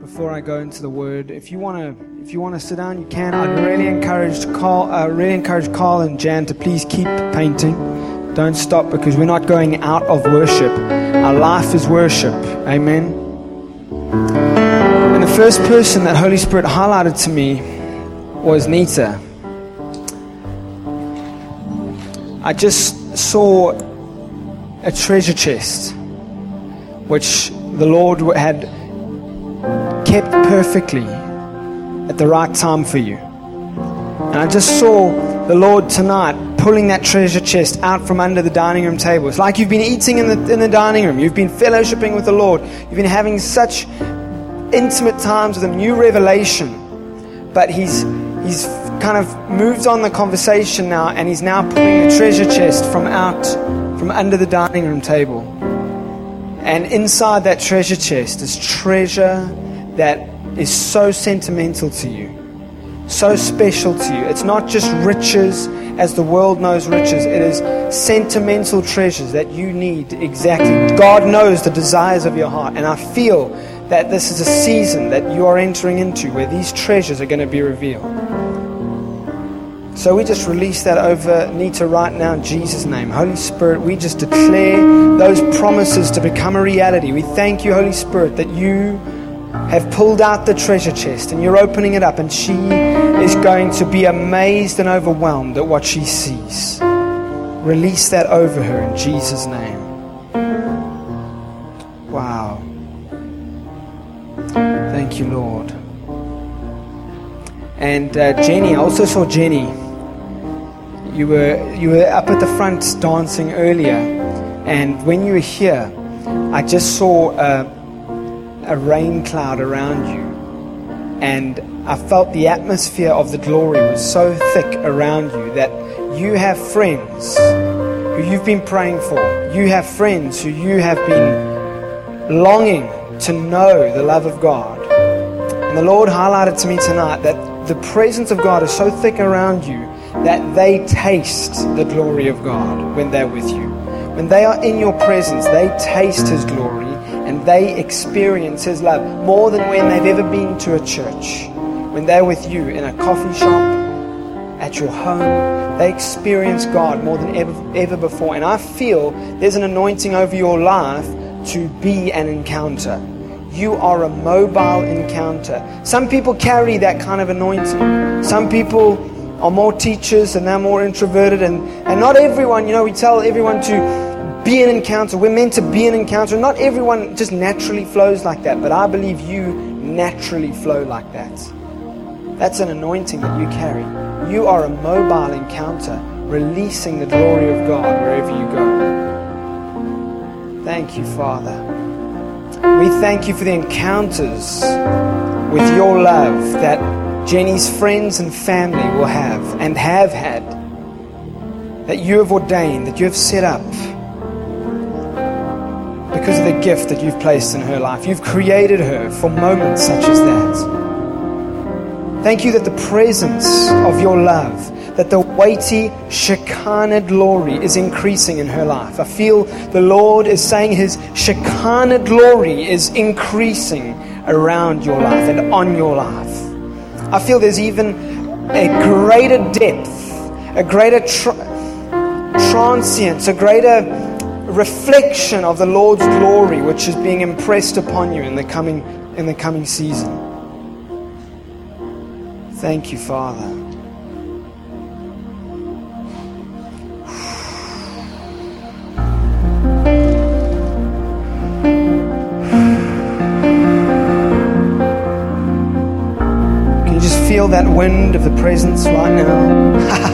before I go into the Word. If you want to sit down, you can. I'd really encourage Carl and Jan to please keep painting. Don't stop, because we're not going out of worship. Our life is worship. Amen. And the first person that Holy Spirit highlighted to me was Nita. I just saw a treasure chest which the Lord had kept perfectly at the right time for you. And I just saw the Lord tonight pulling that treasure chest out from under the dining room table. It's like you've been eating in the dining room. You've been fellowshipping with the Lord. You've been having such intimate times with Him, new revelation. But He's kind of moved on the conversation now, and He's now pulling the treasure chest from under the dining room table. And inside that treasure chest is treasure that is so sentimental to you, so special to you. It's not just riches as the world knows riches. It is sentimental treasures that you need exactly. God knows the desires of your heart. And I feel that this is a season that you are entering into where these treasures are going to be revealed. So we just release that over Nita right now in Jesus' name. Holy Spirit, we just declare those promises to become a reality. We thank you, Holy Spirit, that you have pulled out the treasure chest and you're opening it up, and she is going to be amazed and overwhelmed at what she sees. Release that over her in Jesus' name. Wow. Thank you, Lord. And Jenny, I also saw Jenny. You were up at the front dancing earlier, and when you were here, I just saw a rain cloud around you, and I felt the atmosphere of the glory was so thick around you that you have friends who you've been praying for. You have friends who you have been longing to know the love of God. And the Lord highlighted to me tonight that the presence of God is so thick around you that they taste the glory of God when they're with you. When they are in your presence, they taste His glory and they experience His love more than when they've ever been to a church. When they're with you in a coffee shop, at your home, they experience God more than ever before. And I feel there's an anointing over your life to be an encounter. You are a mobile encounter. Some people carry that kind of anointing. Some people are more teachers and they're more introverted, and not everyone, we tell everyone to be an encounter. We're meant to be an encounter. Not everyone just naturally flows like that, but I believe you naturally flow like that. That's an anointing that you carry. You are a mobile encounter, releasing the glory of God wherever you go. Thank you, Father. We thank you for the encounters with your love that Jenny's friends and family will have and have had, that you have ordained, that you have set up because of the gift that you've placed in her life. You've created her for moments such as that. Thank you that the presence of your love, that the weighty Shekinah glory is increasing in her life. I feel the Lord is saying His Shekinah glory is increasing around your life and on your life. I feel there's even a greater depth, a greater transience, a greater reflection of the Lord's glory, which is being impressed upon you in the coming season. Thank you, Father. Feel that wind of the presence right now.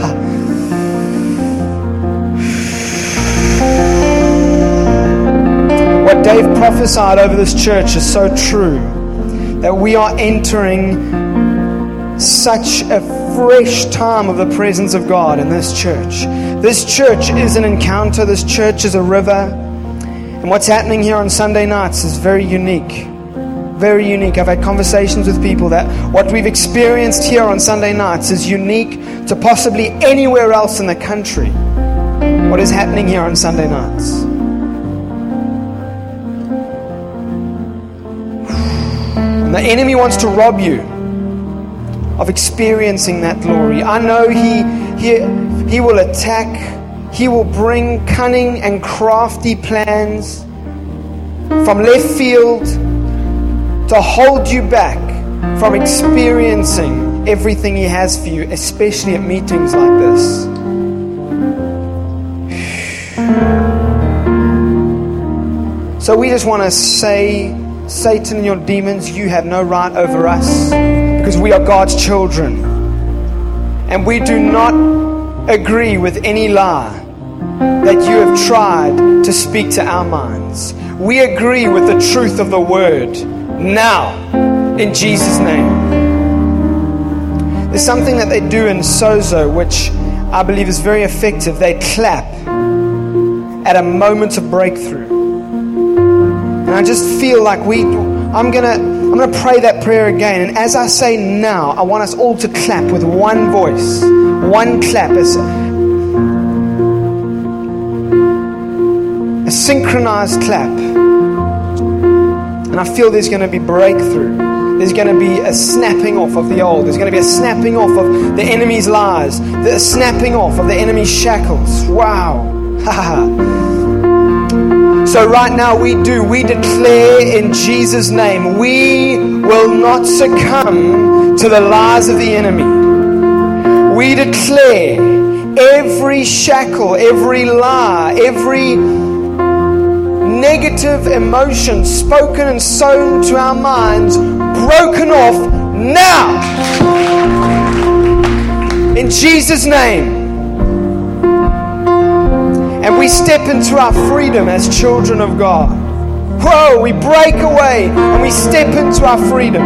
What Dave prophesied over this church is so true, that we are entering such a fresh time of the presence of God in this church. This church is an encounter. This church is a river. And what's happening here on Sunday nights is very unique. Very unique. I've had conversations with people that what we've experienced here on Sunday nights is unique to possibly anywhere else in the country. What is happening here on Sunday nights? And And the enemy wants to rob you of experiencing that glory. I know he will attack. He will bring cunning and crafty plans from left field to hold you back from experiencing everything He has for you, especially at meetings like this. So we just want to say, Satan and your demons, you have no right over us, because we are God's children. And we do not agree with any lie that you have tried to speak to our minds. We agree with the truth of the word now, in Jesus' name. There's something that they do in Sozo which I believe is very effective. They clap at a moment of breakthrough. And I just feel like I'm gonna pray that prayer again. And as I say now, I want us all to clap with one voice, one clap, as a synchronized clap. And I feel there's going to be breakthrough. There's going to be a snapping off of the old. There's going to be a snapping off of the enemy's lies. The snapping off of the enemy's shackles. Wow. So right now we declare in Jesus' name, we will not succumb to the lies of the enemy. We declare every shackle, every lie, every negative emotion spoken and sown to our minds, broken off now. In Jesus' name. And we step into our freedom as children of God. Whoa, we break away and we step into our freedom.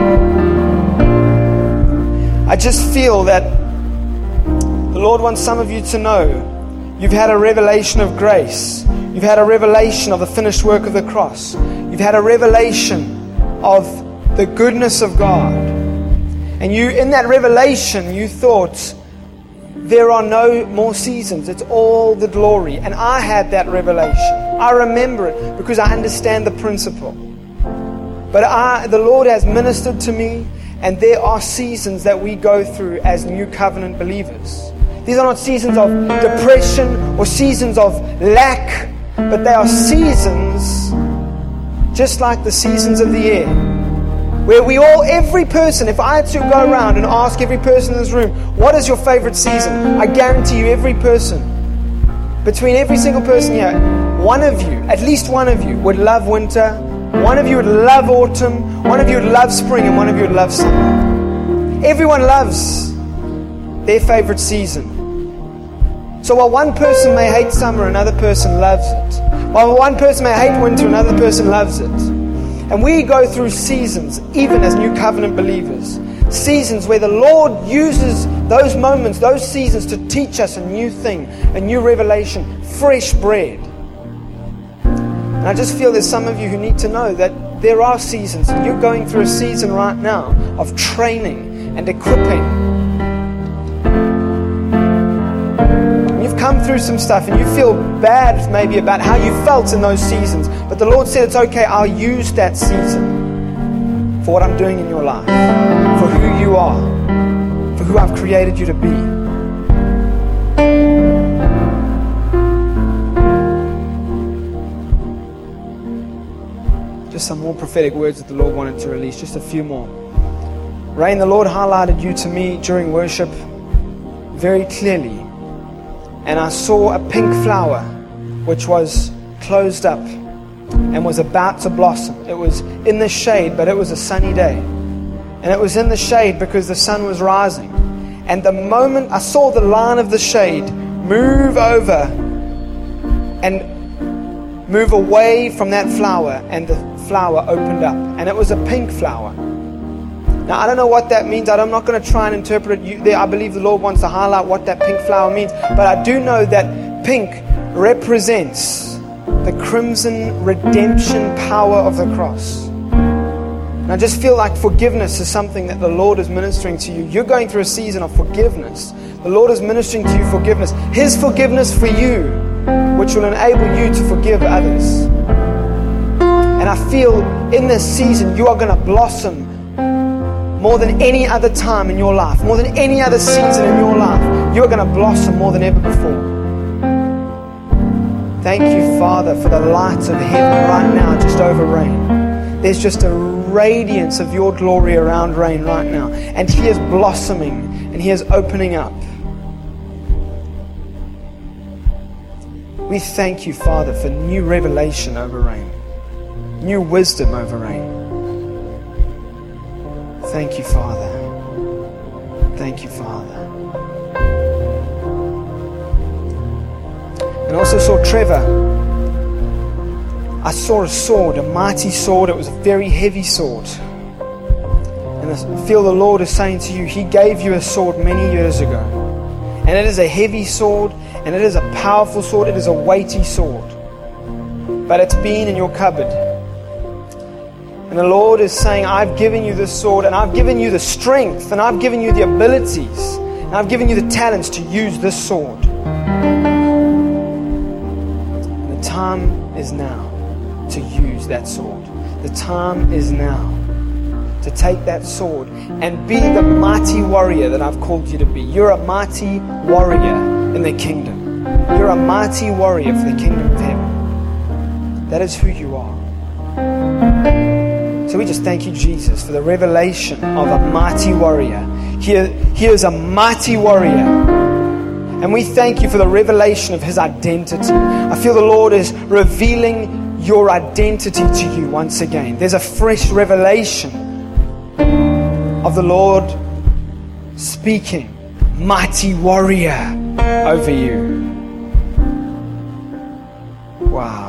I just feel that the Lord wants some of you to know you've had a revelation of grace. You've had a revelation of the finished work of the cross. You've had a revelation of the goodness of God. And in that revelation, you thought, there are no more seasons. It's all the glory. And I had that revelation. I remember it because I understand the principle. But the Lord has ministered to me, and there are seasons that we go through as new covenant believers. These are not seasons of depression or seasons of lack, but they are seasons just like the seasons of the year, where every person, if I had to go around and ask every person in this room, what is your favorite season? I guarantee you every person, between every single person here, one of you, at least one of you, would love winter, one of you would love autumn, one of you would love spring, and one of you would love summer. Everyone loves their favorite season. So while one person may hate summer, another person loves it. While one person may hate winter, another person loves it. And we go through seasons, even as new covenant believers. Seasons where the Lord uses those moments, those seasons, to teach us a new thing, a new revelation, fresh bread. And I just feel there's some of you who need to know that there are seasons. And you're going through a season right now of training and equipping. You've come through some stuff and you feel bad maybe about how you felt in those seasons. But the Lord said, it's okay, I'll use that season for what I'm doing in your life, for who you are, for who I've created you to be. Just some more prophetic words that the Lord wanted to release, just a few more. Rain, the Lord highlighted you to me during worship very clearly. And I saw a pink flower which was closed up and was about to blossom. It was in the shade, but it was a sunny day. And it was in the shade because the sun was rising. And the moment I saw the line of the shade move over and move away from that flower, and the flower opened up. And it was a pink flower. Now, I don't know what that means. I'm not going to try and interpret it. I believe the Lord wants to highlight what that pink flower means. But I do know that pink represents the crimson redemption power of the cross. And I just feel like forgiveness is something that the Lord is ministering to you. You're going through a season of forgiveness. The Lord is ministering to you forgiveness. His forgiveness for you, which will enable you to forgive others. And I feel in this season you are going to blossom more than any other time in your life, more than any other season in your life, you are going to blossom more than ever before. Thank you, Father, for the lights of heaven right now just over Rain. There's just a radiance of your glory around Rain right now. And He is blossoming and He is opening up. We thank you, Father, for new revelation over Rain, new wisdom over Rain. Thank you, Father. Thank you, Father. And I also saw Trevor. I saw a sword, a mighty sword. It was a very heavy sword. And I feel the Lord is saying to you, He gave you a sword many years ago. And it is a heavy sword, and it is a powerful sword. It is a weighty sword. But it's been in your cupboard. And the Lord is saying, I've given you this sword, and I've given you the strength, and I've given you the abilities, and I've given you the talents to use this sword. And the time is now to use that sword. The time is now to take that sword and be the mighty warrior that I've called you to be. You're a mighty warrior in the kingdom. You're a mighty warrior for the kingdom of heaven. That is who you are. So we just thank you, Jesus, for the revelation of a mighty warrior. He is a mighty warrior. And we thank you for the revelation of His identity. I feel the Lord is revealing your identity to you once again. There's a fresh revelation of the Lord speaking, mighty warrior, over you. Wow.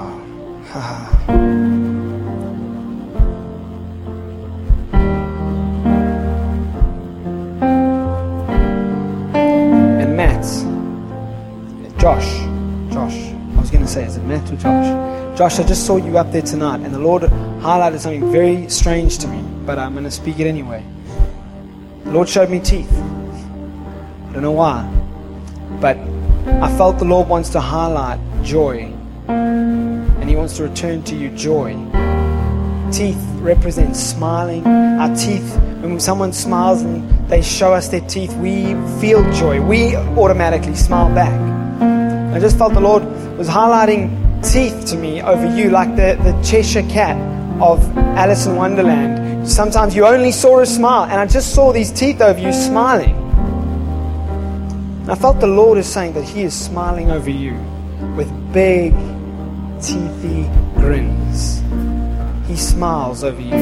And Matt, Josh, I was going to say, is it Matt or Josh? Josh, I just saw you up there tonight, and the Lord highlighted something very strange to me, but I'm going to speak it anyway. The Lord showed me teeth. I don't know why, but I felt the Lord wants to highlight joy, and He wants to return to you joy. Teeth represent smiling. Our teeth, when someone smiles and they show us their teeth, we feel joy. We automatically smile back. And I just felt the Lord was highlighting teeth to me over you, like the Cheshire Cat of Alice in Wonderland. Sometimes you only saw a smile, and I just saw these teeth over you smiling. And I felt the Lord is saying that He is smiling over you with big, teethy grins. He smiles over you.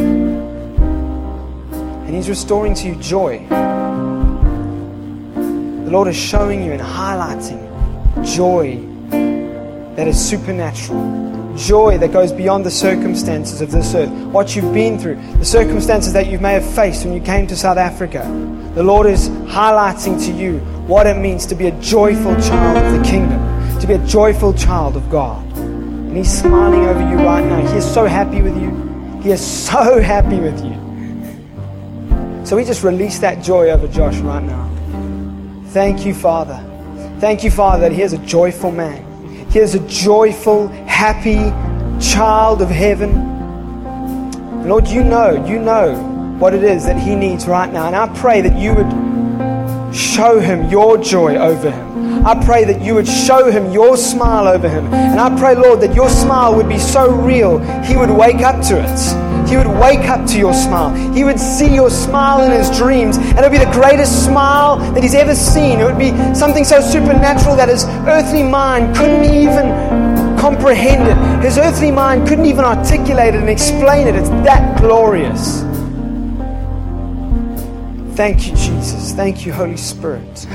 And He's restoring to you joy. The Lord is showing you and highlighting joy that is supernatural. Joy that goes beyond the circumstances of this earth. What you've been through, the circumstances that you may have faced when you came to South Africa. The Lord is highlighting to you what it means to be a joyful child of the kingdom, to be a joyful child of God. And He's smiling over you right now. He is so happy with you. He is so happy with you. So we just release that joy over Josh right now. Thank you, Father. Thank you, Father, that He is a joyful man. He is a joyful, happy child of heaven. Lord, you know what it is that he needs right now. And I pray that you would show him your joy over him. I pray that you would show him your smile over him. And I pray, Lord, that your smile would be so real, he would wake up to it. He would wake up to your smile. He would see your smile in his dreams. And it would be the greatest smile that he's ever seen. It would be something so supernatural that his earthly mind couldn't even comprehend it. His earthly mind couldn't even articulate it and explain it. It's that glorious. Thank you, Jesus. Thank you, Holy Spirit.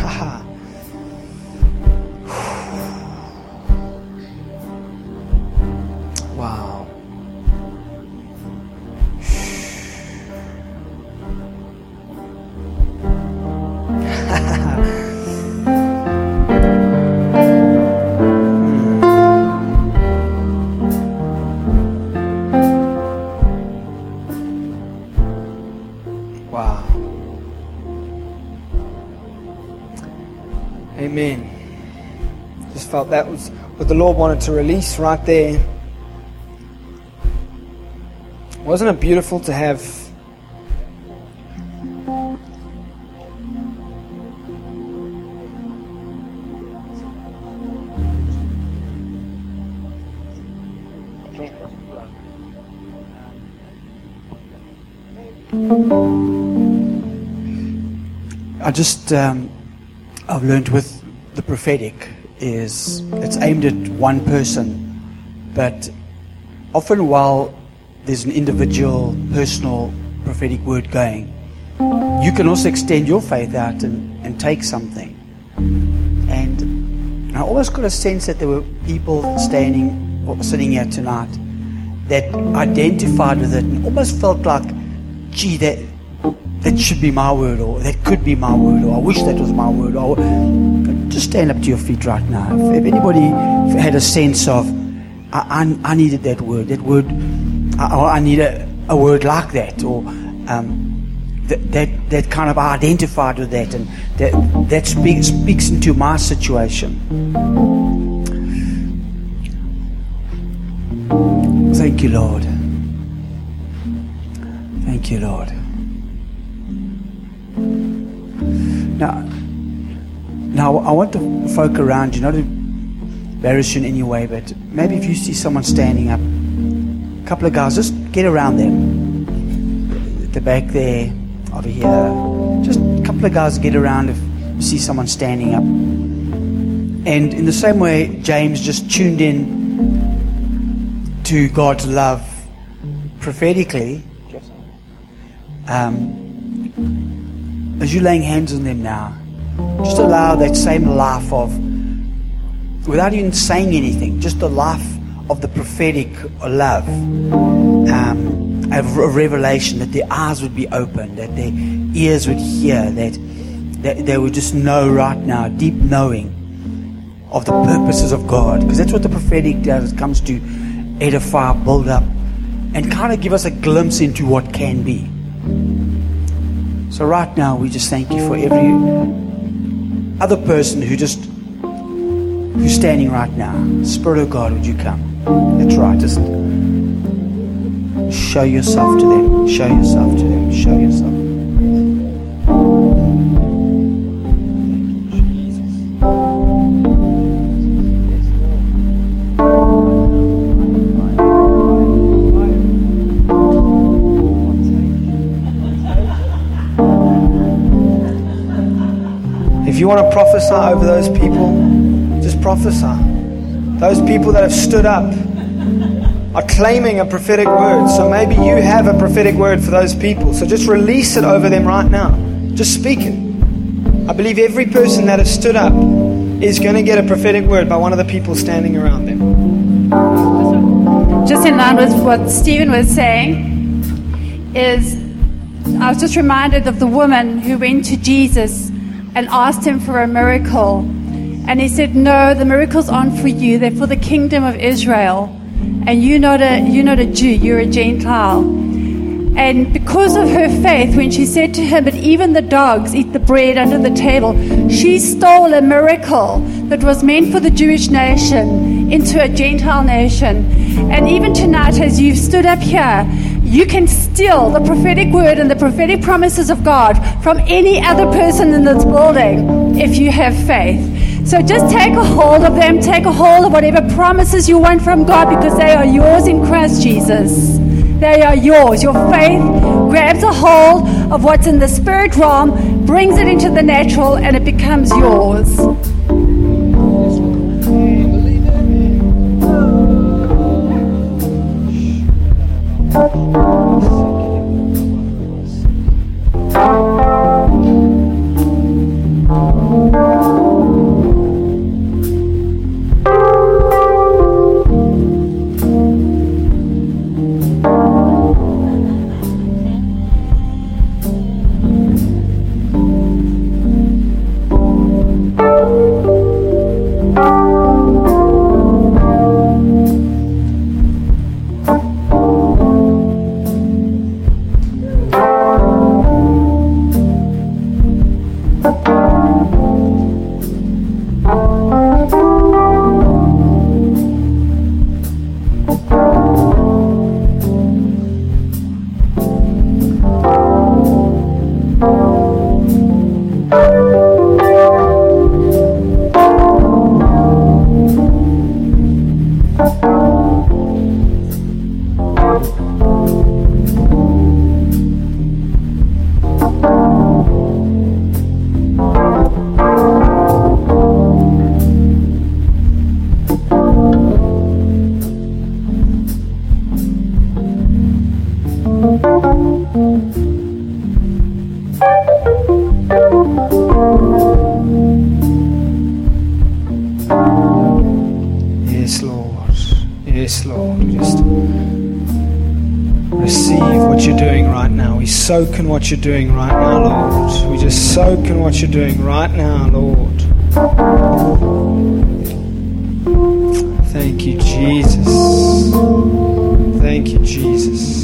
Wow. Wow. Amen. Just felt that was what the Lord wanted to release right there. Wasn't it beautiful to have I've learned with the prophetic is it's aimed at one person, but often while there's an individual, personal prophetic word going, you can also extend your faith out and take something. And I almost got a sense that there were people standing or sitting here tonight that identified with it and almost felt like, gee, that should be my word, or that could be my word, or I wish that was my word. Or just stand up to your feet right now. If anybody had a sense of, I needed that word, I need a word like that, or that kind of identified with that, and that speaks into my situation. Thank you, Lord. Thank you, Lord. Now I want the folk around you, not to embarrass you in any way, but maybe if you see someone standing up, a couple of guys, just get around them. At the back there, over here, just a couple of guys get around if you see someone standing up. And in the same way, James just tuned in to God's love prophetically. As you're laying hands on them now, just allow that same life of, without even saying anything, just the life of the prophetic love, of revelation, that their eyes would be open, that their ears would hear, that they would just know right now, deep knowing of the purposes of God. Because that's what the prophetic does. It comes to edify, build up, and kind of give us a glimpse into what can be. So right now, we just thank you for every other person who's standing right now. Spirit of God, would you come? That's right. Just show yourself to them. Show yourself to them. Show yourself. If you want to prophesy over those people, just prophesy. Those people that have stood up are claiming a prophetic word. So maybe you have a prophetic word for those people. So just release it over them right now. Just speak it. I believe every person that has stood up is going to get a prophetic word by one of the people standing around them. Just in line with what Stephen was saying, is I was just reminded of the woman who went to Jesus and asked him for a miracle. And he said, no, the miracles aren't for you, they're for the kingdom of Israel. And you're not a Jew, you're a Gentile. And because of her faith, when she said to him, but even the dogs eat the bread under the table, she stole a miracle that was meant for the Jewish nation into a Gentile nation. And even tonight, as you've stood up here, you can steal the prophetic word and the prophetic promises of God from any other person in this building if you have faith. So just take a hold of them, take a hold of whatever promises you want from God, because they are yours in Christ Jesus. They are yours. Your faith grabs a hold of what's in the spirit realm, brings it into the natural, and it becomes yours. receive what you're doing right now. We soak in what you're doing right now, Lord. We just soak in what you're doing right now, Lord. Thank you, Jesus. Thank you, Jesus.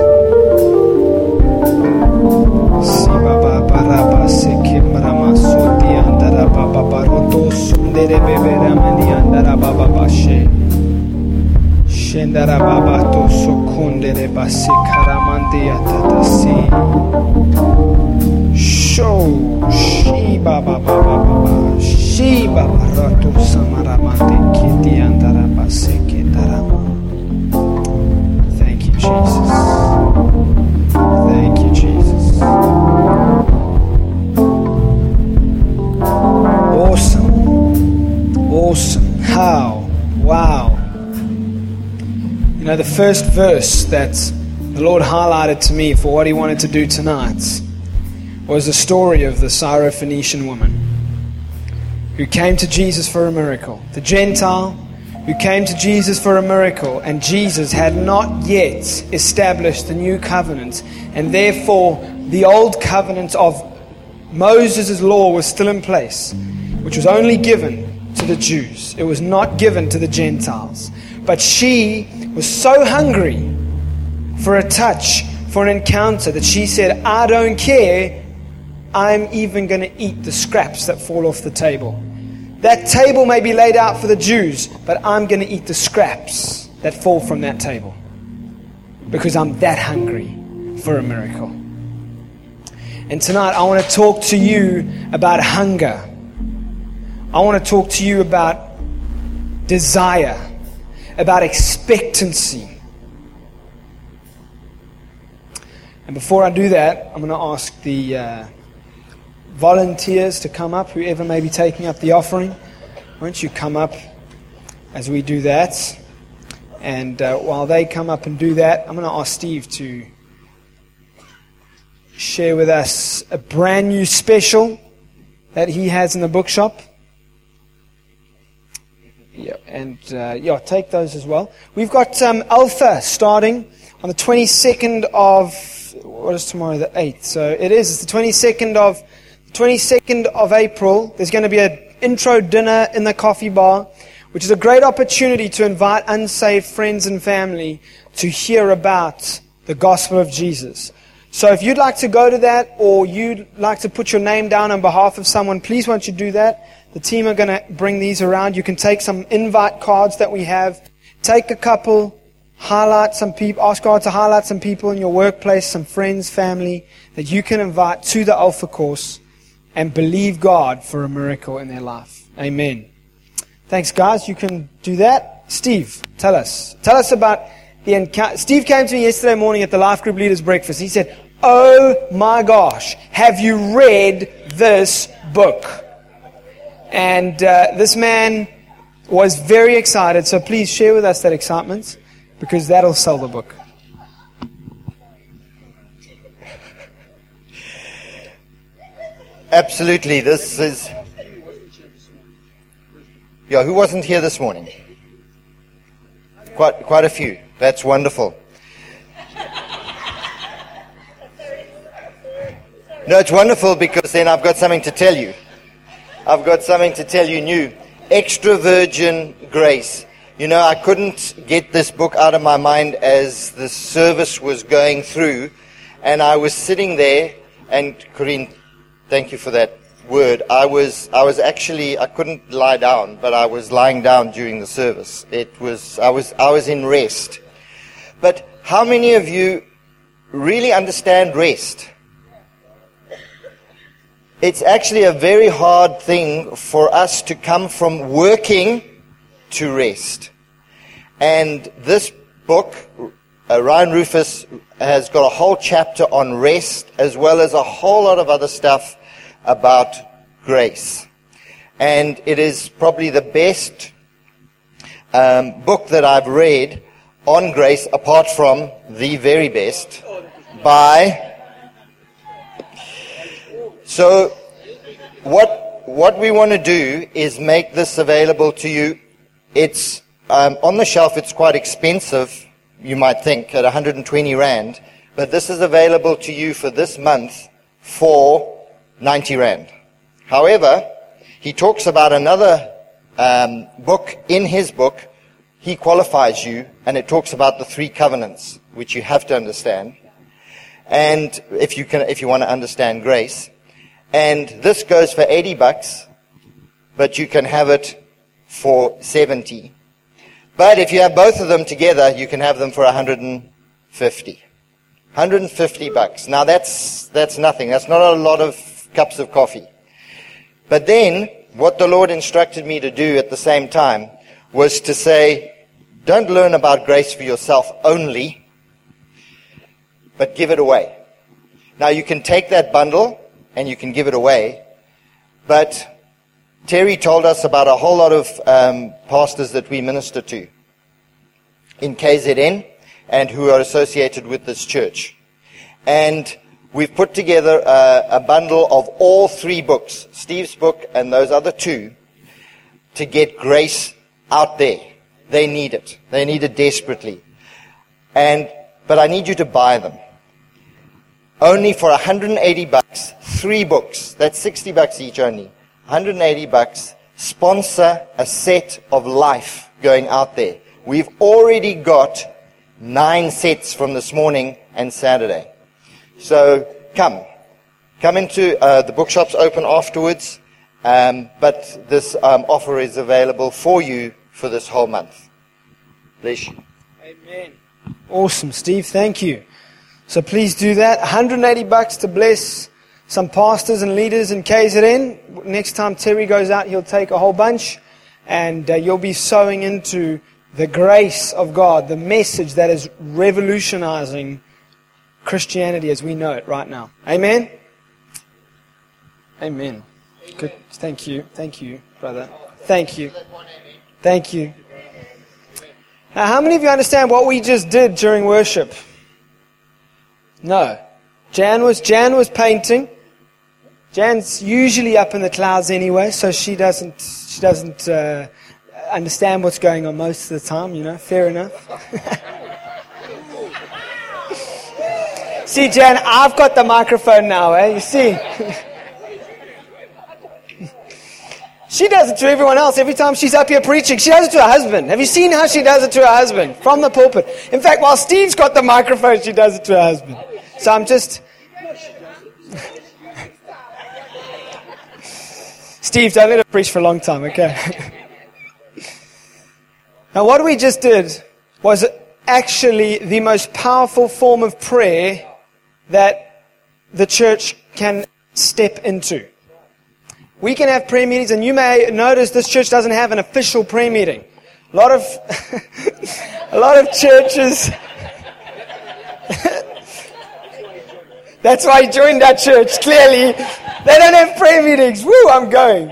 Shendara baba to sokundere basi karamandi atatasi. Show shi baba baba shi baba rato samaramande kiti andara basi ketarama. Thank you, Jesus. Thank you, Jesus. Awesome. Awesome. How? Wow. You know, the first verse that the Lord highlighted to me for what He wanted to do tonight was the story of the Syrophoenician woman who came to Jesus for a miracle. The Gentile who came to Jesus for a miracle, and Jesus had not yet established the new covenant, and therefore the old covenant of Moses' law was still in place, which was only given to the Jews. It was not given to the Gentiles. But she was so hungry for a touch, for an encounter, that she said, I don't care. I'm even going to eat the scraps that fall off the table. That table may be laid out for the Jews, but I'm going to eat the scraps that fall from that table, because I'm that hungry for a miracle. And tonight I want to talk to you about hunger. I want to talk to you about desire, about expectancy. And before I do that, I'm going to ask the volunteers to come up, whoever may be taking up the offering. Won't you come up as we do that? And while they come up and do that, I'm going to ask Steve to share with us a brand new special that he has in the bookshop. Yeah, and take those as well. We've got Alpha starting on the 22nd of, what is tomorrow, the 8th? So it's the 22nd of April. There's going to be an intro dinner in the coffee bar, which is a great opportunity to invite unsaved friends and family to hear about the gospel of Jesus. So if you'd like to go to that, or you'd like to put your name down on behalf of someone, please won't you do that? The team are going to bring these around. You can take some invite cards that we have. Take a couple, highlight some people, ask God to highlight some people in your workplace, some friends, family, that you can invite to the Alpha course and believe God for a miracle in their life. Amen. Thanks, guys. You can do that. Steve, tell us about the encounter. Steve came to me yesterday morning at the Life Group Leaders Breakfast. He said, oh my gosh, have you read this book? And this man was very excited. So please share with us that excitement, because that'll sell the book. Absolutely. This is... Yeah, who wasn't here this morning? Quite a few. That's wonderful. No, it's wonderful, because then I've got something to tell you. I've got something to tell you new. Extra Virgin Grace. You know, I couldn't get this book out of my mind as the service was going through, and I was sitting there, and Corinne, thank you for that word. I was actually, I couldn't lie down, but I was lying down during the service. I was in rest. But how many of you really understand rest? It's actually a very hard thing for us to come from working to rest. And this book, Ryan Rufus has got a whole chapter on rest, as well as a whole lot of other stuff about grace. And it is probably the best book that I've read on grace, apart from the very best, by... So, what we want to do is make this available to you. It's on the shelf. It's quite expensive, you might think, at 120 Rand. but this is available to you for this month for 90 Rand. However, he talks about another book in his book. He qualifies you, and it talks about the 3 covenants, which you have to understand. And if you want to understand grace. And this goes for $80, but you can have it for 70. But if you have both of them together, you can have them for 150. $150. Now that's nothing. That's not a lot of cups of coffee. But then, what the Lord instructed me to do at the same time was to say, don't learn about grace for yourself only, but give it away. Now you can take that bundle and you can give it away, but Terry told us about a whole lot of pastors that we minister to in KZN and who are associated with this church. And we've put together a bundle of all 3 books, Steve's book and those other 2, to get grace out there. They need it. They need it desperately. But I need you to buy them. Only for $180, 3 books. That's $60 each only. $180. Sponsor a set of life going out there. We've already got 9 sets from this morning and Saturday. So come into the bookshops open afterwards. But this offer is available for you for this whole month. Bless you. Amen. Awesome, Steve. Thank you. So please do that. $180 to bless some pastors and leaders in KZN. Next time Terry goes out, he'll take a whole bunch, and you'll be sowing into the grace of God, the message that is revolutionizing Christianity as we know it right now. Amen? Amen. Good. Thank you. Thank you, brother. Thank you. Thank you. Now, how many of you understand what we just did during worship? No. Jan was painting. Jan's usually up in the clouds anyway, so she doesn't understand what's going on most of the time, fair enough. See, Jan, I've got the microphone now, you see. She does it to everyone else every time she's up here preaching. She does it to her husband. Have you seen how she does it to her husband? From the pulpit. In fact, while Steve's got the microphone, she does it to her husband. So I'm just... Steve, don't let her preach for a long time, okay? Now, what we just did was actually the most powerful form of prayer that the church can step into. We can have prayer meetings, and you may notice this church doesn't have an official prayer meeting. A lot of churches. That's why I joined that church. Clearly, they don't have prayer meetings. Woo! I'm going.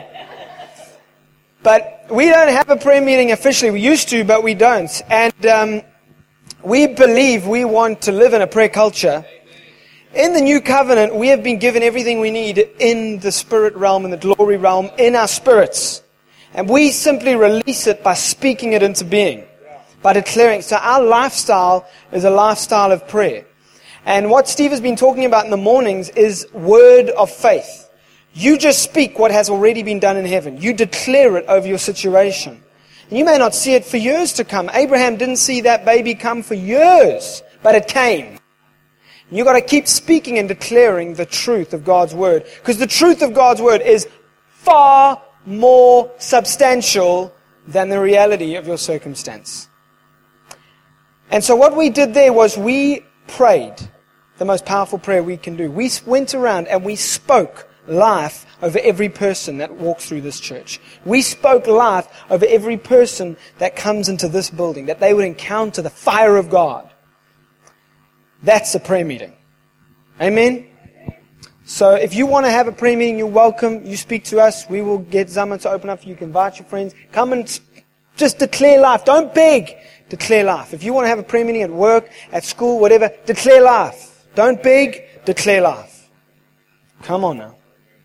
But we don't have a prayer meeting officially. We used to, but we don't. And we believe we want to live in a prayer culture. In the new covenant, we have been given everything we need in the spirit realm, in the glory realm, in our spirits. And we simply release it by speaking it into being, by declaring. So our lifestyle is a lifestyle of prayer. And what Steve has been talking about in the mornings is word of faith. You just speak what has already been done in heaven. You declare it over your situation. And you may not see it for years to come. Abraham didn't see that baby come for years, but it came. You've got to keep speaking and declaring the truth of God's Word. Because the truth of God's Word is far more substantial than the reality of your circumstance. And so what we did there was we prayed the most powerful prayer we can do. We went around and we spoke life over every person that walks through this church. We spoke life over every person that comes into this building, that they would encounter the fire of God. That's a prayer meeting. Amen? So if you want to have a prayer meeting, you're welcome. You speak to us. We will get Zama to open up. You can invite your friends. Come and just declare life. Don't beg. Declare life. If you want to have a prayer meeting at work, at school, whatever, declare life. Don't beg. Declare life. Come on now.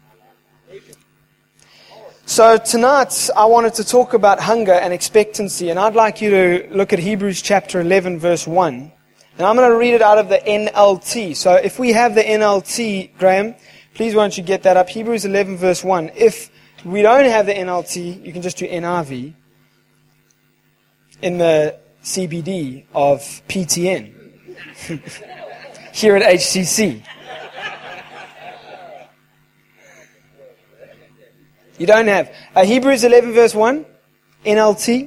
So tonight, I wanted to talk about hunger and expectancy. And I'd like you to look at Hebrews chapter 11, verse 1. And I'm going to read it out of the NLT. So if we have the NLT, Graham, please won't you get that up. Hebrews 11 verse 1. If we don't have the NLT, you can just do NRV in the CBD of PTN here at HCC. You don't have. Hebrews 11 verse 1, NLT.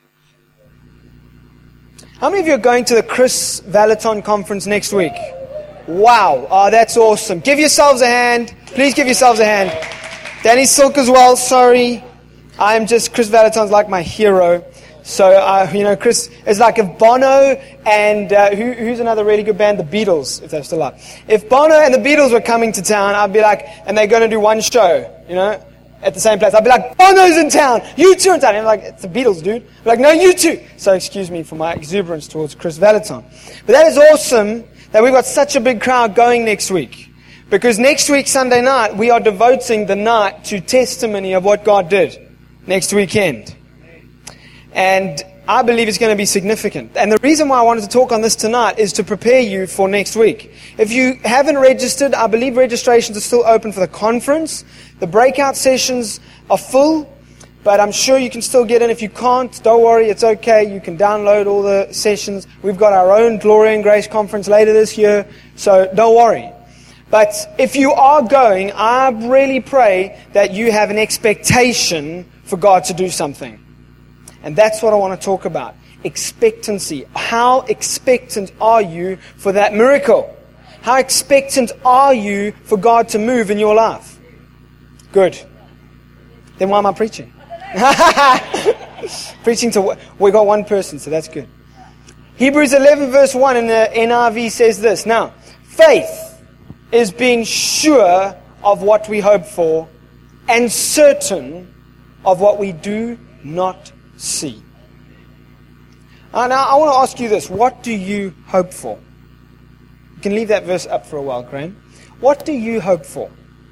How many of you are going to the Chris Valaton conference next week? Wow. Oh, that's awesome. Give yourselves a hand. Please give yourselves a hand. Danny Silk as well. Sorry. Chris Valaton's like my hero. So, Chris, it's like if Bono and, who's another really good band? The Beatles, if they're still alive. If Bono and the Beatles were coming to town, I'd be like, and they're going to do one show, at the same place. I'd be like, Bono's in town, you two in town. And I'm like, it's the Beatles, dude. I'm like, no, you two. So excuse me for my exuberance towards Chris Valaton. But that is awesome that we've got such a big crowd going next week. Because next week, Sunday night, we are devoting the night to testimony of what God did next weekend. And I believe it's going to be significant. And the reason why I wanted to talk on this tonight is to prepare you for next week. If you haven't registered, I believe registrations are still open for the conference. The breakout sessions are full, but I'm sure you can still get in. If you can't, don't worry, it's okay. You can download all the sessions. We've got our own Glory and Grace conference later this year, so don't worry. But if you are going, I really pray that you have an expectation for God to do something. And that's what I want to talk about. Expectancy. How expectant are you for that miracle? How expectant are you for God to move in your life? Good. Then why am I preaching? Preaching to, we got one person, so that's good. Hebrews 11 verse 1 in the NRV says this. Now, faith is being sure of what we hope for and certain of what we do not see. Now, I want to ask you this. What do you hope for? You can leave that verse up for a while, Graham. What do you hope for?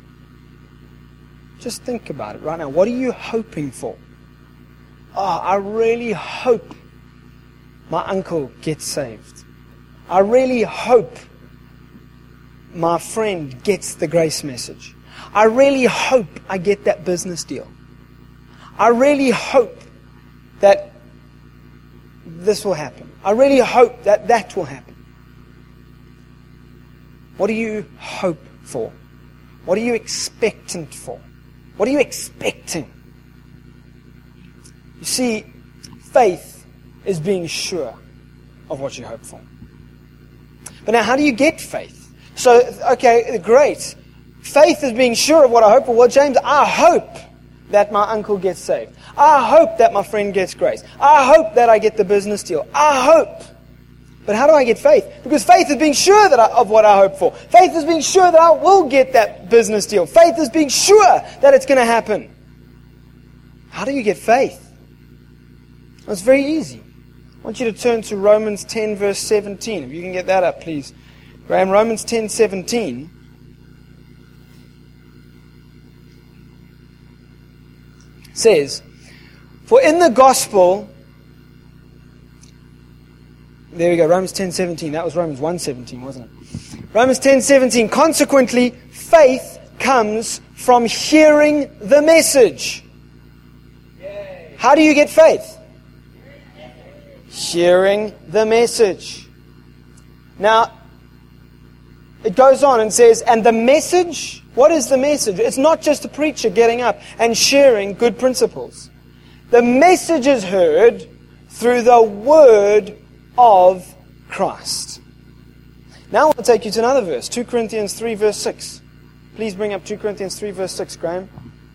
Just think about it right now. What are you hoping for? Oh, I really hope my uncle gets saved. I really hope my friend gets the grace message. I really hope I get that business deal. I really hope that this will happen. I really hope that that will happen. What do you hope for? What are you expectant for? What are you expecting? You see, faith is being sure of what you hope for. But now, how do you get faith? So, okay, great. Faith is being sure of what I hope for. Well, James, I hope that my uncle gets saved. I hope that my friend gets grace. I hope that I get the business deal. I hope. But how do I get faith? Because faith is being sure of what I hope for. Faith is being sure that I will get that business deal. Faith is being sure that it's going to happen. How do you get faith? Well, it's very easy. I want you to turn to Romans 10 verse 17. If you can get that up, please. Graham, Romans 10:17. Says, for in the gospel, there we go, Romans 10:17. That was Romans 1:17, wasn't it? Romans 10:17. Consequently, faith comes from hearing the message. How do you get faith? Hearing the message. Now, it goes on and says, and the message, what is the message? It's not just a preacher getting up and sharing good principles. The message is heard through the word of Christ. Now I want to take you to another verse, 2 Corinthians 3 verse 6. Please bring up 2 Corinthians 3 verse 6, Graham.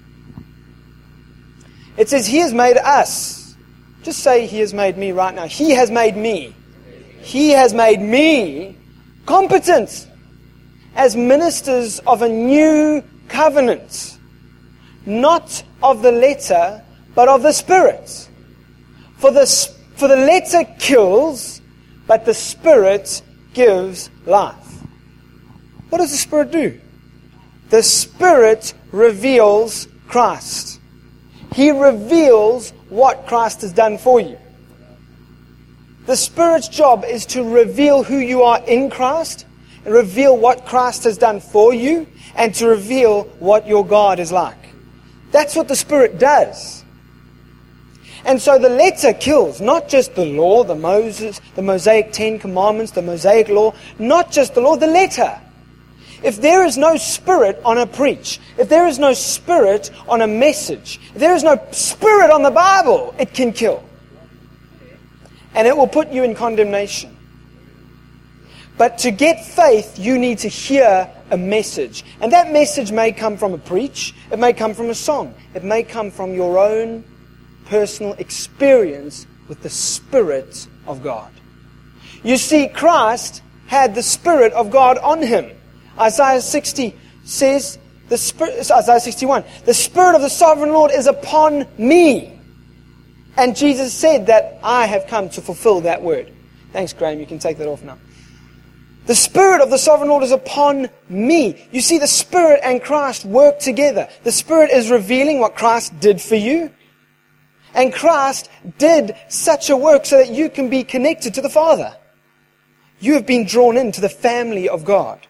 It says, He has made us. Just say, He has made me right now. He has made me. He has made me competent as ministers of a new covenant, not of the letter, but of the Spirit. For the letter kills, but the Spirit gives life. What does the Spirit do? The Spirit reveals Christ. He reveals what Christ has done for you. The Spirit's job is to reveal who you are in Christ, and reveal what Christ has done for you, and to reveal what your God is like. That's what the Spirit does. And so the letter kills, not just the law, the Mosaic 10 Commandments, the Mosaic law, not just the law, the letter. If there is no Spirit on a preach, if there is no Spirit on a message, if there is no Spirit on the Bible, it can kill. And it will put you in condemnation. But to get faith, you need to hear a message. And that message may come from a preach, it may come from a song, it may come from your own personal experience with the Spirit of God. You see, Christ had the Spirit of God on him. Isaiah 60 says, Isaiah 61, the Spirit of the Sovereign Lord is upon me. And Jesus said that I have come to fulfill that word. Thanks, Graham. You can take that off now. The Spirit of the Sovereign Lord is upon me. You see, the Spirit and Christ work together. The Spirit is revealing what Christ did for you. And Christ did such a work so that you can be connected to the Father. You have been drawn into the family of God.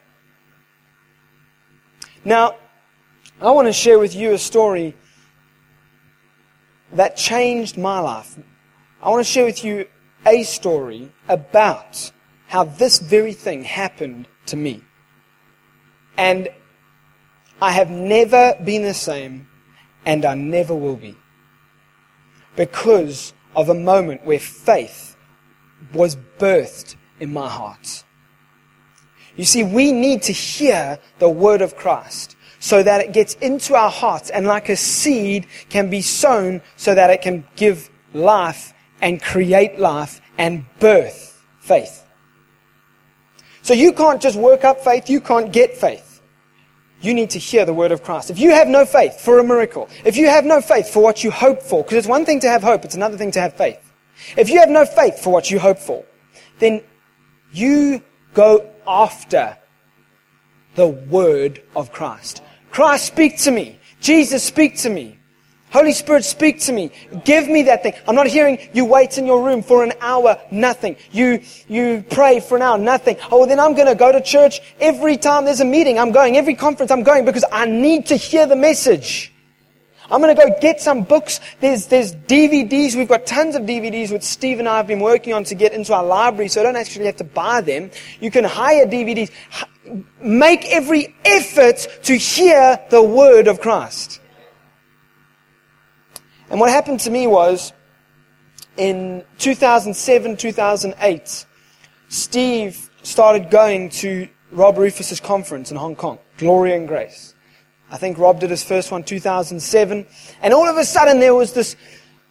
Now, I want to share with you a story that changed my life. I want to share with you a story about how this very thing happened to me. And I have never been the same, and I never will be. Because of a moment where faith was birthed in my heart. You see, we need to hear the word of Christ so that it gets into our hearts and like a seed can be sown so that it can give life and create life and birth faith. So you can't just work up faith, you can't get faith. You need to hear the word of Christ. If you have no faith for a miracle, if you have no faith for what you hope for, because it's one thing to have hope, it's another thing to have faith. If you have no faith for what you hope for, then you go after the word of Christ. Christ, speak to me. Jesus, speak to me. Holy Spirit, speak to me. Give me that thing. I'm not hearing you wait in your room for an hour, nothing. You pray for an hour, nothing. Oh, then I'm going to go to church every time there's a meeting. I'm going. Every conference I'm going because I need to hear the message. I'm going to go get some books. There's DVDs. We've got tons of DVDs which Steve and I have been working on to get into our library, so I don't actually have to buy them. You can hire DVDs. Make every effort to hear the word of Christ. And what happened to me was, in 2007, 2008, Steve started going to Rob Rufus's conference in Hong Kong, Glory and Grace. I think Rob did his first one 2007. And all of a sudden there was this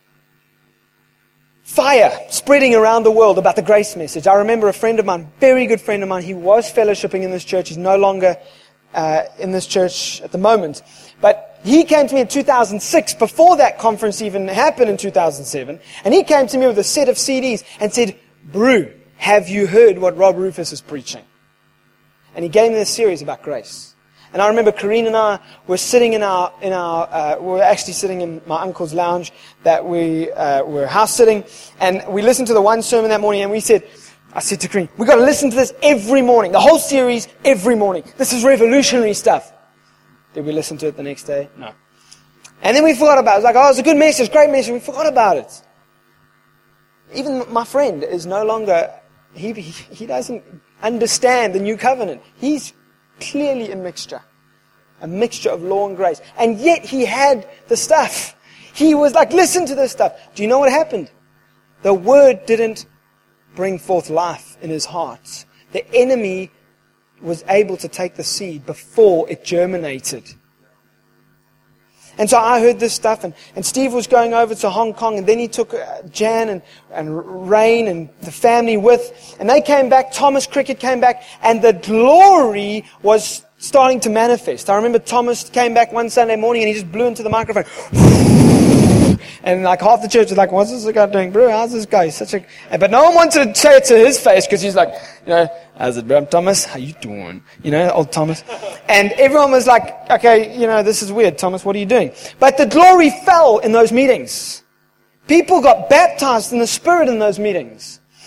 fire spreading around the world about the grace message. I remember a friend of mine, very good friend of mine, he was fellowshipping in this church. He's no longer in this church at the moment. But he came to me in 2006, before that conference even happened in 2007. And he came to me with a set of CDs and said, Brew, have you heard what Rob Rufus is preaching? And he gave me this series about grace. And I remember Karine and I were sitting we were actually sitting in my uncle's lounge that we were house sitting. And we listened to the one sermon that morning and I said to Karine, we've got to listen to this every morning. The whole series, every morning. This is revolutionary stuff. Did we listen to it the next day? No. And then we forgot about it. It was like, oh, it's a good message, great message. We forgot about it. Even my friend is no longer, he doesn't understand the new covenant. He's clearly a mixture of law and grace. And yet he had the stuff. He was like, listen to this stuff. Do you know what happened? The word didn't bring forth life in his heart. The enemy was able to take the seed before it germinated. And so I heard this stuff, and Steve was going over to Hong Kong, and then he took Jan and Rain and the family with, and they came back. Thomas Cricket came back, and the glory was starting to manifest. I remember Thomas came back one Sunday morning, and he just blew into the microphone. And like half the church was like, what's this guy doing, bro? How's this guy? He's such a... But no one wanted to say it to his face because he's like, how's it, bro? Thomas, how you doing? Old Thomas. And everyone was like, okay, this is weird. Thomas, what are you doing? But the glory fell in those meetings. People got baptized in the Spirit in those meetings.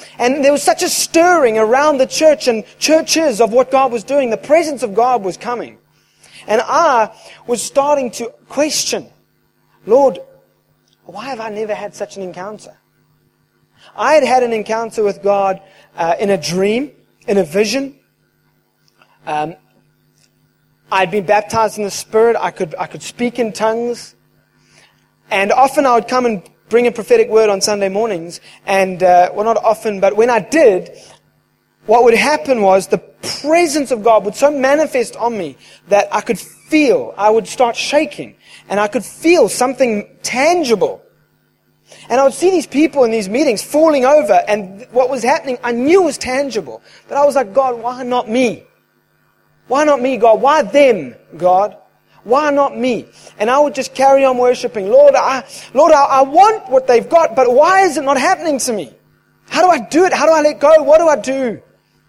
And there was such a stirring around the church and churches of what God was doing. The presence of God was coming. And I was starting to question, Lord, why have I never had such an encounter? I had had an encounter with God in a dream, in a vision. I'd been baptized in the Spirit. I could speak in tongues. And often I would come and bring a prophetic word on Sunday mornings. And, well, not often, but when I did, what would happen was the presence of God would so manifest on me that I could feel, I would start shaking. And I could feel something tangible. And I would see these people in these meetings falling over, and what was happening, I knew was tangible. But I was like, God, why not me? Why not me, God? Why them, God? Why not me? And I would just carry on worshiping. Lord, I want what they've got, but why is it not happening to me? How do I do it? How do I let go? What do I do?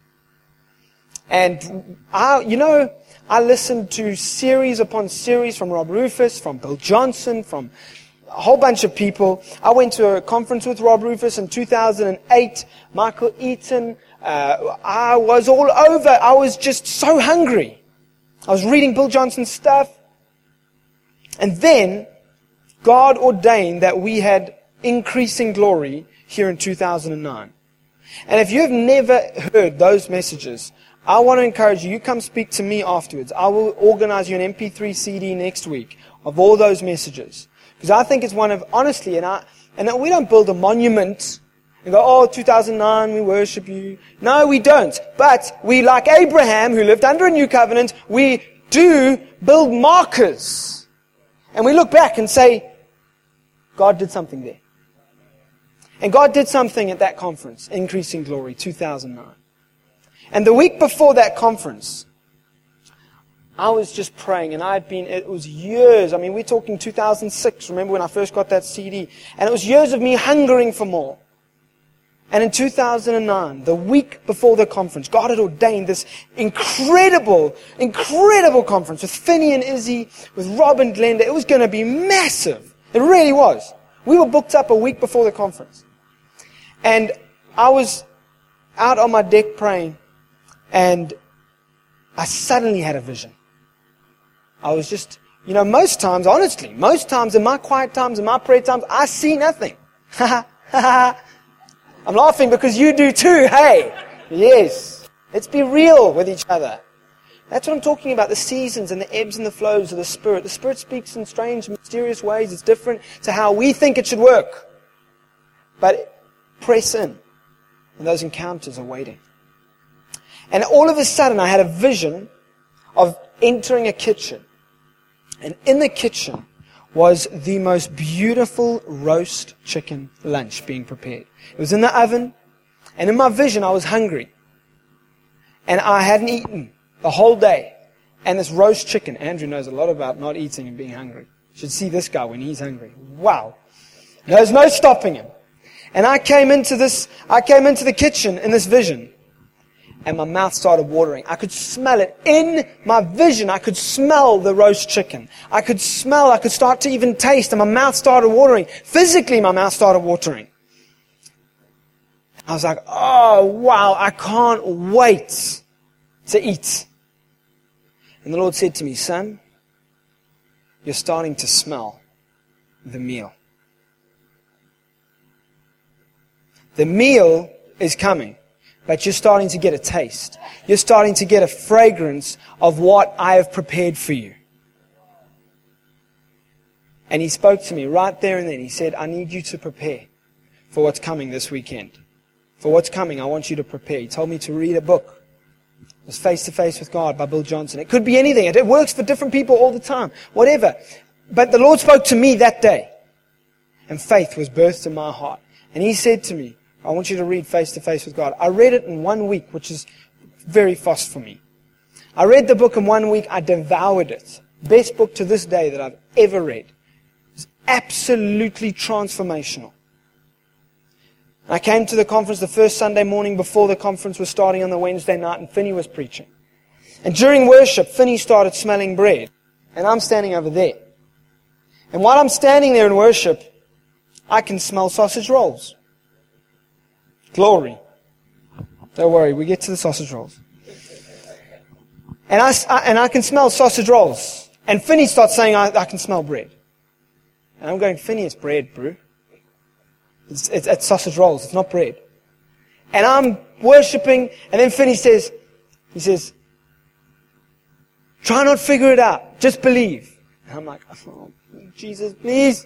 And I listened to series upon series from Rob Rufus, from Bill Johnson, from a whole bunch of people. I went to a conference with Rob Rufus in 2008, Michael Eaton. I was all over. I was just so hungry. I was reading Bill Johnson's stuff. And then God ordained that we had increasing glory here in 2009. And if you have never heard those messages, I want to encourage you, you come speak to me afterwards. I will organize you an MP3 CD next week of all those messages. Because I think it's one of, honestly, and we don't build a monument and go, oh, 2009, we worship you. No, we don't. But we, like Abraham, who lived under a new covenant, we do build markers. And we look back and say, God did something there. And God did something at that conference, Increasing Glory, 2009. And the week before that conference, I was just praying, and it was years, we're talking 2006, remember when I first got that CD, and it was years of me hungering for more. And in 2009, the week before the conference, God had ordained this incredible conference with Finney and Izzy, with Rob and Glenda. It was going to be massive. It really was. We were booked up a week before the conference. And I was out on my deck praying, and I suddenly had a vision. I was just, most times in my quiet times, in my prayer times, I see nothing. I'm laughing because you do too, hey? Yes. Let's be real with each other. That's what I'm talking about, the seasons and the ebbs and the flows of the Spirit. The Spirit speaks in strange, mysterious ways. It's different to how we think it should work. But press in, and those encounters are waiting. And all of a sudden, I had a vision of entering a kitchen. And in the kitchen was the most beautiful roast chicken lunch being prepared. It was in the oven, and in my vision, I was hungry. And I hadn't eaten the whole day. And this roast chicken, Andrew knows a lot about not eating and being hungry. You should see this guy when he's hungry. Wow. There's no stopping him. And I came into the kitchen in this vision. And my mouth started watering. I could smell it. In my vision, I could smell the roast chicken. I could start to even taste, and my mouth started watering. Physically, my mouth started watering. I was like, oh, wow, I can't wait to eat. And the Lord said to me, son, you're starting to smell the meal. The meal is coming. But you're starting to get a taste. You're starting to get a fragrance of what I have prepared for you. And He spoke to me right there and then. He said, I need you to prepare for what's coming this weekend. For what's coming, I want you to prepare. He told me to read a book. It was Face to Face with God by Bill Johnson. It could be anything. It works for different people all the time. Whatever. But the Lord spoke to me that day. And faith was birthed in my heart. And He said to me, I want you to read Face to Face with God. I read it in 1 week, which is very fast for me. I read the book in 1 week. I devoured it. Best book to this day that I've ever read. It's absolutely transformational. I came to the conference the first Sunday morning before the conference was starting on the Wednesday night, and Finney was preaching. And during worship, Finney started smelling bread. And I'm standing over there. And while I'm standing there in worship, I can smell sausage rolls. Glory. Don't worry, we get to the sausage rolls. And I can smell sausage rolls. And Finney starts saying, I can smell bread. And I'm going, Finney, it's bread, bro. It's sausage rolls, it's not bread. And I'm worshipping, and then Finney says, try not to figure it out, just believe. And I'm like, oh, Jesus, please.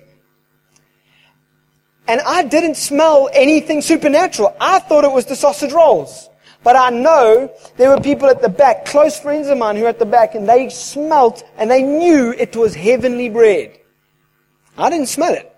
And I didn't smell anything supernatural. I thought it was the sausage rolls. But I know there were people at the back, close friends of mine who were at the back, and they smelt and they knew it was heavenly bread. I didn't smell it.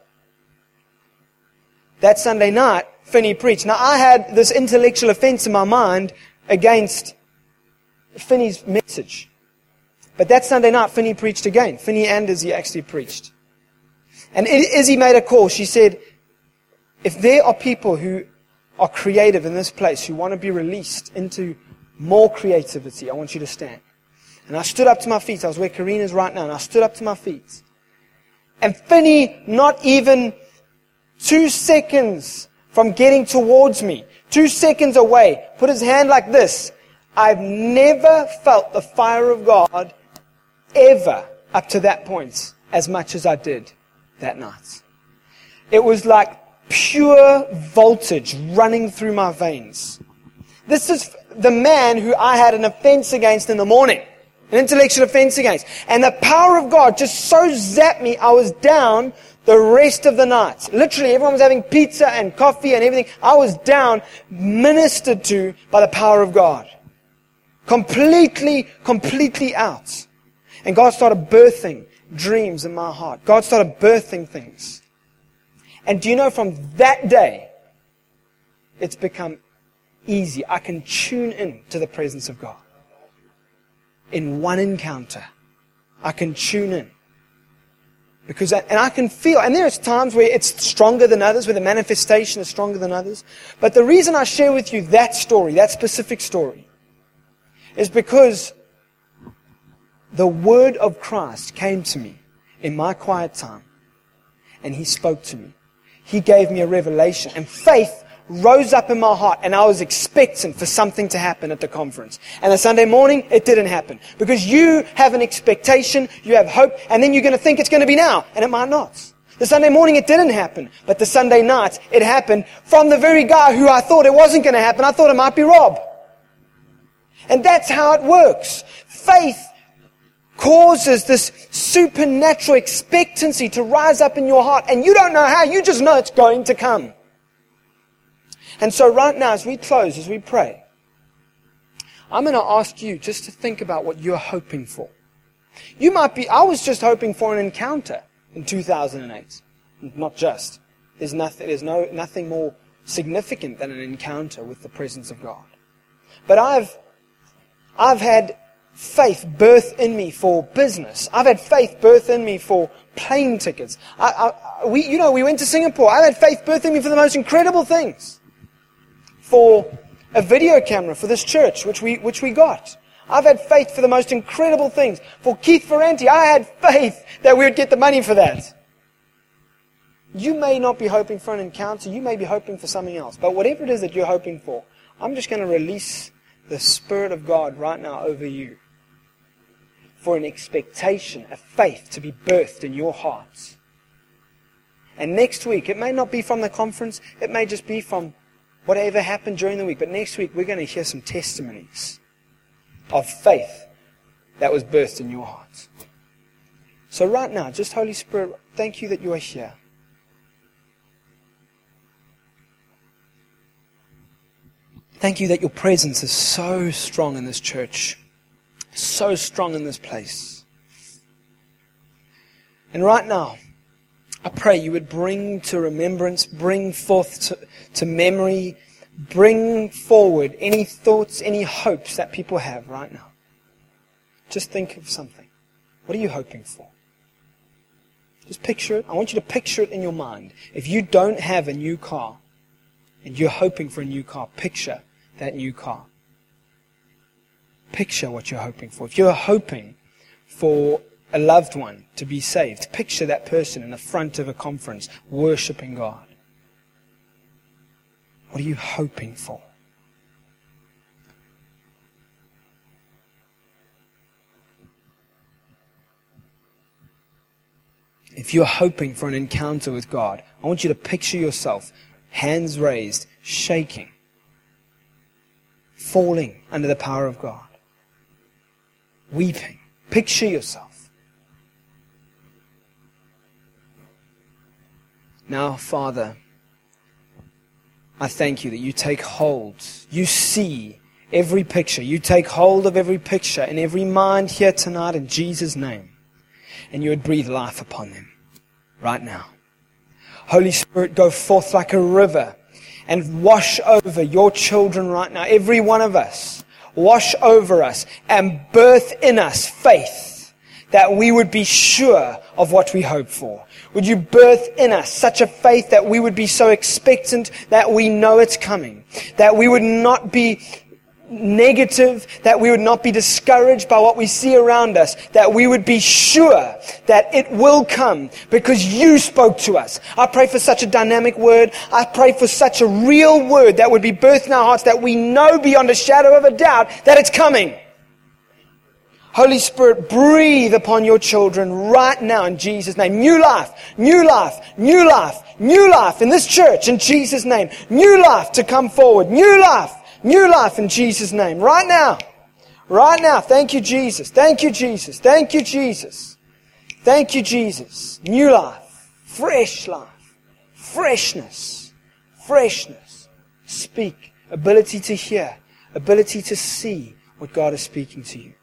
That Sunday night, Finney preached. Now, I had this intellectual offense in my mind against Finney's message. But that Sunday night, Finney preached again. Finney and Izzy actually preached. And Izzy made a call. She said, if there are people who are creative in this place, who want to be released into more creativity, I want you to stand. And I stood up to my feet. I was where Karina is right now, and I stood up to my feet. And Finney, not even 2 seconds from getting towards me, 2 seconds away, put his hand like this. I've never felt the fire of God ever up to that point as much as I did that night. It was like pure voltage running through my veins. This is the man who I had an offense against in the morning. An intellectual offense against. And the power of God just so zapped me, I was down the rest of the night. Literally, everyone was having pizza and coffee and everything. I was down, ministered to by the power of God. Completely out. And God started birthing dreams in my heart. God started birthing things. And do you know, from that day, it's become easy. I can tune in to the presence of God. In one encounter, I can tune in. And I can feel, and there's times where it's stronger than others, where the manifestation is stronger than others. But the reason I share with you that story, that specific story, is because the word of Christ came to me in my quiet time. And He spoke to me. He gave me a revelation. And faith rose up in my heart, and I was expectant for something to happen at the conference. And the Sunday morning, it didn't happen. Because you have an expectation, you have hope, and then you're going to think it's going to be now, and it might not. The Sunday morning, it didn't happen. But the Sunday night, it happened from the very guy who I thought it wasn't going to happen. I thought it might be Rob. And that's how it works. Faith causes this supernatural expectancy to rise up in your heart, and you don't know how, you just know it's going to come. And so right now, as we close, as we pray, I'm going to ask you just to think about what you're hoping for. You might be, I was just hoping for an encounter in 2008. Not just. There's nothing more significant than an encounter with the presence of God. But I've had faith birth in me for business. I've had faith birth in me for plane tickets. We went to Singapore. I've had faith birth in me for the most incredible things. For a video camera for this church, which we got. I've had faith for the most incredible things. For Keith Ferranti, I had faith that we would get the money for that. You may not be hoping for an encounter. You may be hoping for something else. But whatever it is that you're hoping for, I'm just going to release the Spirit of God right now over you. For an expectation, a faith to be birthed in your hearts. And next week, it may not be from the conference. It may just be from whatever happened during the week. But next week, we're going to hear some testimonies of faith that was birthed in your hearts. So right now, just Holy Spirit, thank you that you are here. Thank you that your presence is so strong in this church. So strong in this place. And right now, I pray you would bring to remembrance, bring forth to memory, bring forward any thoughts, any hopes that people have right now. Just think of something. What are you hoping for? Just picture it. I want you to picture it in your mind. If you don't have a new car and you're hoping for a new car, picture that new car. Picture what you're hoping for. If you're hoping for a loved one to be saved, picture that person in the front of a conference worshiping God. What are you hoping for? If you're hoping for an encounter with God, I want you to picture yourself, hands raised, shaking, falling under the power of God, weeping. Picture yourself. Now, Father, I thank you that you take hold. You see every picture. You take hold of every picture in every mind here tonight in Jesus' name. And you would breathe life upon them right now. Holy Spirit, go forth like a river and wash over your children right now. Every one of us. Wash over us and birth in us faith that we would be sure of what we hope for. Would you birth in us such a faith that we would be so expectant that we know it's coming, that we would not be negative, that we would not be discouraged by what we see around us, that we would be sure that it will come because you spoke to us. I pray for such a dynamic word. I pray for such a real word that would be birthed in our hearts, that we know beyond a shadow of a doubt that it's coming. Holy Spirit, breathe upon your children right now in Jesus' name. New life, new life, new life, new life in this church in Jesus' name. New life to come forward. New life in Jesus' name. Right now. Right now. Thank you, Jesus. Thank you, Jesus. Thank you, Jesus. Thank you, Jesus. New life. Fresh life. Freshness. Freshness. Speak. Ability to hear. Ability to see what God is speaking to you.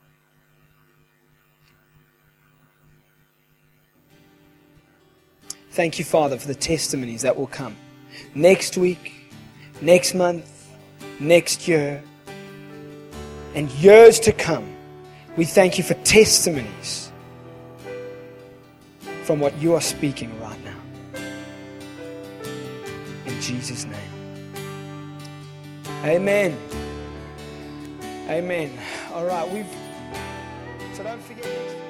Thank you, Father, for the testimonies that will come next week, next month, next year, and years to come. We thank you for testimonies from what you are speaking right now. In Jesus' name. Amen. Amen. All right, so don't forget.